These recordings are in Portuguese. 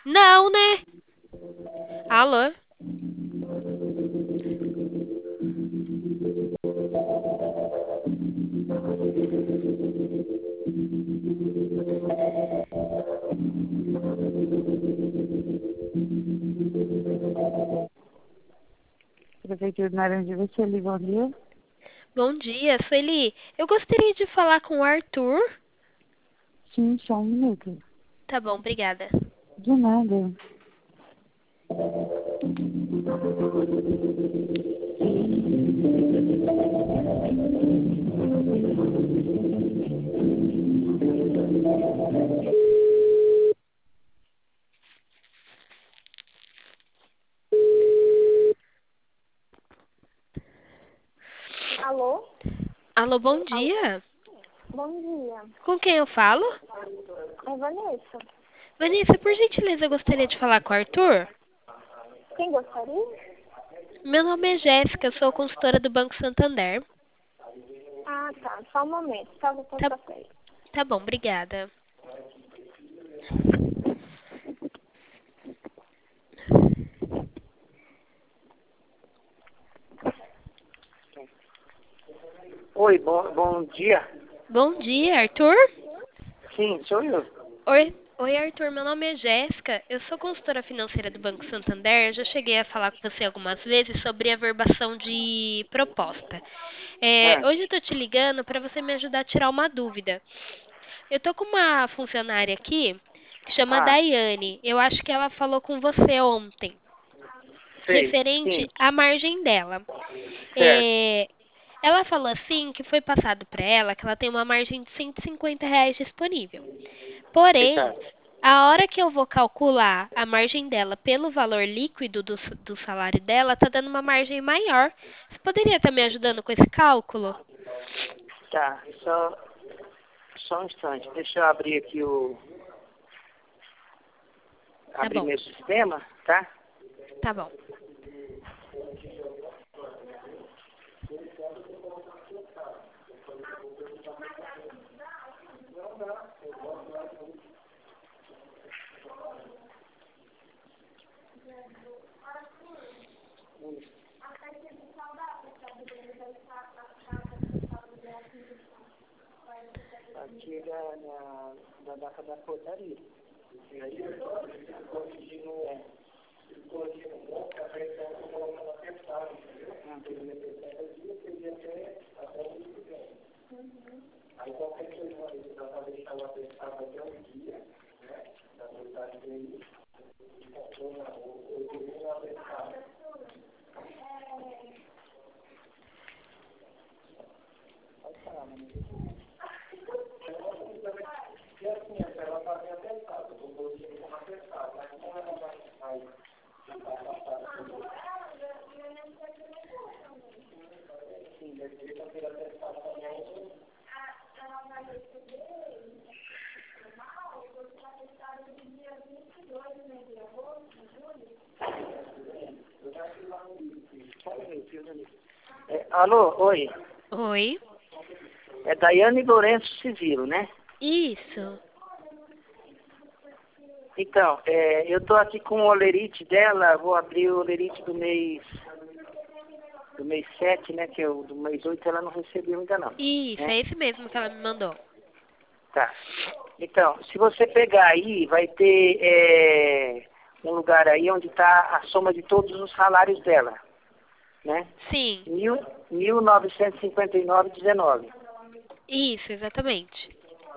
Não, né? Alô? Prefeitura de Naranjira, Sueli, bom dia. Bom dia, Sueli. Eu gostaria de falar com o Arthur. Sim, só um minuto. Tá bom, obrigada. De nada. Alô? Alô, bom dia. Bom dia. Com quem eu falo? É Vanessa. Vanessa, por gentileza, eu gostaria de falar com o Arthur. Quem gostaria? Meu nome é Jéssica, eu sou consultora do Banco Santander. Ah, tá. Só um momento. Só vou Tá, passar pra ele. tá bom, obrigada. Oi, bom dia. Bom dia, Arthur. Sim, sou eu. Oi, Arthur, meu nome é Jéssica, eu sou consultora financeira do Banco Santander. Eu já cheguei a falar com você algumas vezes sobre a verbação de proposta. Ah, Hoje eu tô te ligando para você me ajudar a tirar uma dúvida. Eu tô com uma funcionária aqui que chama ah, Daiane. Eu acho que ela falou com você ontem, sei, sim, referente à margem dela. certo. É, ela falou assim que foi passado para ela que ela tem uma margem de R$ 150 disponível. Porém, Exato. a hora que eu vou calcular a margem dela pelo valor líquido do salário dela, tá dando uma margem maior. Você poderia estar me ajudando com esse cálculo? Tá, só um instante. Deixa eu abrir aqui Tá abrir bom, meu sistema, tá? tá bom. Aqui na data da portaria. E aí, alô, oi. Oi? É Daiane Lourenço Civil, né? Isso. Então, eu tô aqui com o olerite dela, vou abrir o olerite do mês 7, né? Que é o do mês 8 ela não recebeu ainda não, Isso, né? é esse mesmo que ela me mandou. Tá. Então, se você pegar aí, vai ter um lugar aí onde está a soma de todos os salários dela, né? Sim, 1.959,19, isso, exatamente.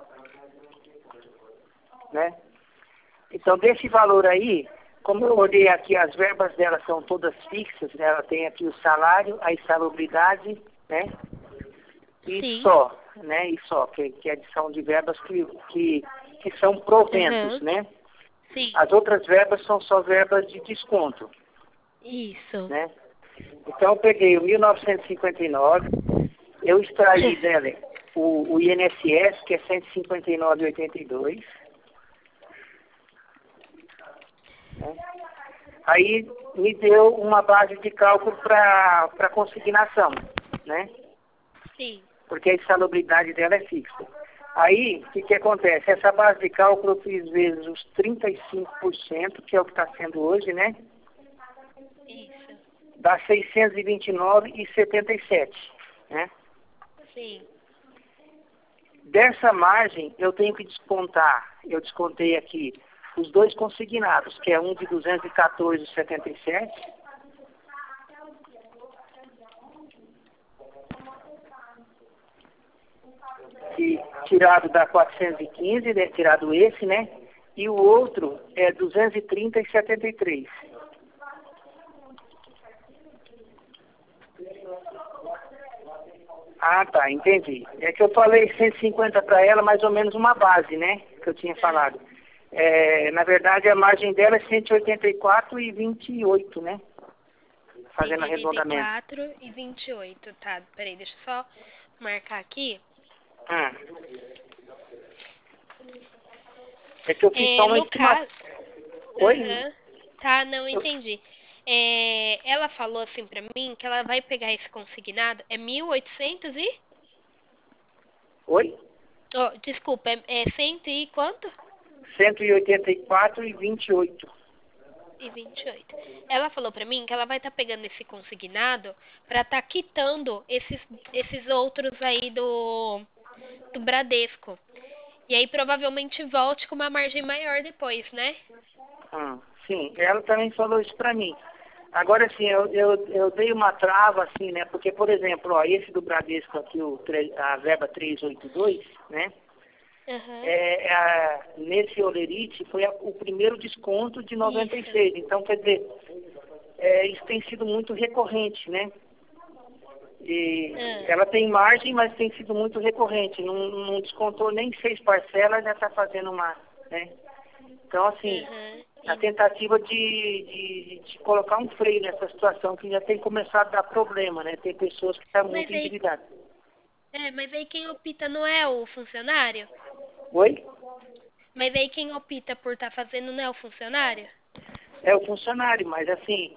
né? Então, desse valor aí, como eu olhei aqui, as verbas dela são todas fixas, né? Ela tem aqui o salário, a insalubridade, né? E Sim, só, né? E só, que é adição de verbas que são proventos, aham, né? sim, As outras verbas são só verbas de desconto, isso. né? Então, eu peguei o 1959, eu extraí dela o INSS, que é 159,82, né? Aí me deu uma base de cálculo para consignação, né? Sim, Porque a insalubridade dela é fixa. Aí, o que acontece? Essa base de cálculo eu fiz vezes os 35%, que é o que está sendo hoje, né? Isso. Dá 629,77, né? Sim. Dessa margem, eu tenho que descontar, eu descontei aqui, os dois consignados, que é um de 214,77, que tirado da 415, né, tirado esse, né? E o outro é 230,73. Ah, tá, entendi. É que eu falei 150 para ela, mais ou menos uma base, né? Que eu tinha falado. Na verdade, a margem dela é 184,28, né? Fazendo arredondamento. 184,28, tá. Peraí, deixa eu só marcar aqui. Ah. É que eu fiz só uma No estimativa. caso... Oi? Aham. Tá, não entendi. Ela falou assim pra mim que ela vai pegar esse consignado, é 1.800 e... Oi? Oh, desculpa, é cento e quanto? 184,28. E 28. Ela falou pra mim que ela vai estar pegando esse consignado pra estar quitando esses outros aí do Bradesco. E aí provavelmente volte com uma margem maior depois, né? Sim, ela também falou isso pra mim. Agora, assim, eu dei uma trava, assim, né? Porque, por exemplo, ó, esse do Bradesco aqui, a verba 382, né? Uhum. Nesse Olerite foi o primeiro desconto de 96. Isso. Então, quer dizer, isso tem sido muito recorrente, né? E ela tem margem, mas tem sido muito recorrente. Não descontou nem 6 parcelas, já está fazendo uma, né? Então, assim, a tentativa de colocar um freio nessa situação que já tem começado a dar problema, né? Tem pessoas que estão muito endividadas. Mas aí quem opta não é o funcionário? Oi? Mas aí quem opta por estar fazendo não é o funcionário? É o funcionário, mas assim,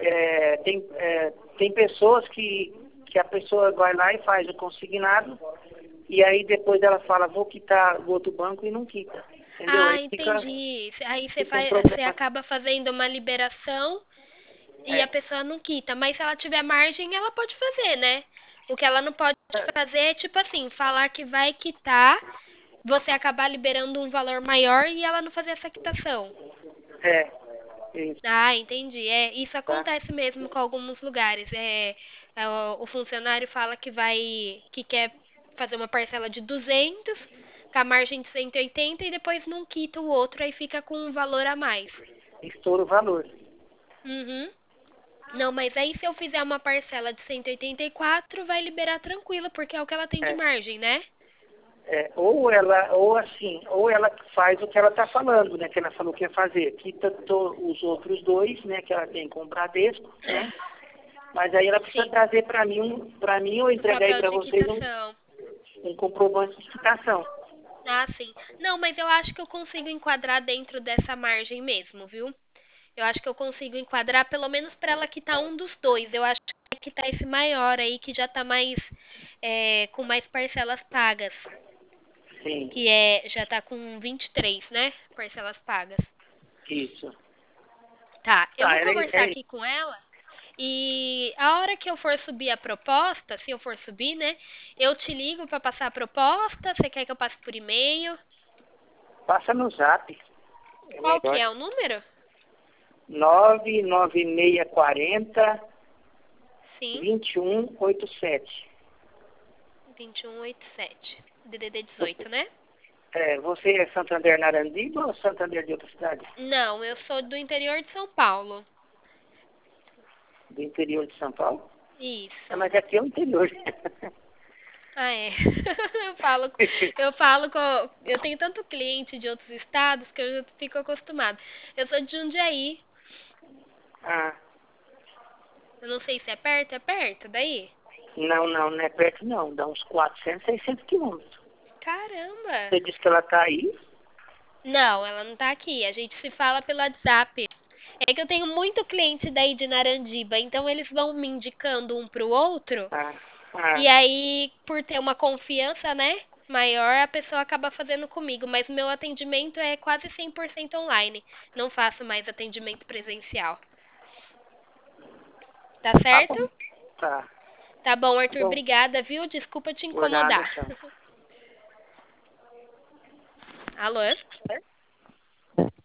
tem pessoas que a pessoa vai lá e faz o consignado e aí depois ela fala, vou quitar o outro banco e não quita. Entendeu? Ah, Aí entendi. Aí fica um você problema. acaba fazendo uma liberação e a pessoa não quita. Mas se ela tiver margem, ela pode fazer, né? O que ela não pode fazer é, tipo assim, falar que vai quitar, você acabar liberando um valor maior e ela não fazer essa quitação. Isso. Ah, entendi. Isso acontece mesmo com alguns lugares. O funcionário fala que quer fazer uma parcela de 200, com a margem de 180 e depois não quita o outro, aí fica com um valor a mais. Estoura o valor. Uhum. Não, mas aí se eu fizer uma parcela de 184, vai liberar tranquila, porque é o que ela tem de margem, né? Ou ela faz o que ela está falando, né? Que ela falou que ia fazer. Quita os outros dois, né? Que ela tem com o Bradesco, né? Mas aí ela precisa trazer para mim ou entregar aí para vocês um comprovante de quitação. Ah, sim. Não, mas eu acho que eu consigo enquadrar dentro dessa margem mesmo, viu? Eu acho que eu consigo enquadrar pelo menos para ela quitar um dos dois. Eu acho que vai quitar esse maior aí que já tá mais com mais parcelas pagas. Sim. Que já tá com 23, né? Parcelas pagas. Isso. Tá, eu vou conversar aqui com ela. E a hora que eu for subir a proposta, se eu for subir, né? Eu te ligo para passar a proposta. Você quer que eu passe por e-mail? Passa no zap. Qual que é o número? 99640 2187. 2187. DDD 18, né? Você é Santander Narandiba ou Santander de outra cidade? Não, eu sou do interior de São Paulo. Do interior de São Paulo? Isso. Mas aqui é o interior. Ah, é. Eu tenho tanto cliente de outros estados que eu já fico acostumado. Eu sou de Jundiaí. Ah. Eu não sei se é perto daí? Não é perto não. Dá uns 400, 600 quilômetros. Caramba! Você disse que ela tá aí? Não, ela não tá aqui. A gente se fala pelo WhatsApp. É que eu tenho muito cliente daí de Narandiba, então eles vão me indicando um pro outro. E aí, por ter uma confiança, né? maior, a pessoa acaba fazendo comigo, mas meu atendimento é quase 100% online. Não faço mais atendimento presencial. Tá Tá certo? bom. Tá. Tá bom, Arthur, Bom. obrigada, viu? Desculpa te Por nada, incomodar. então. Alô?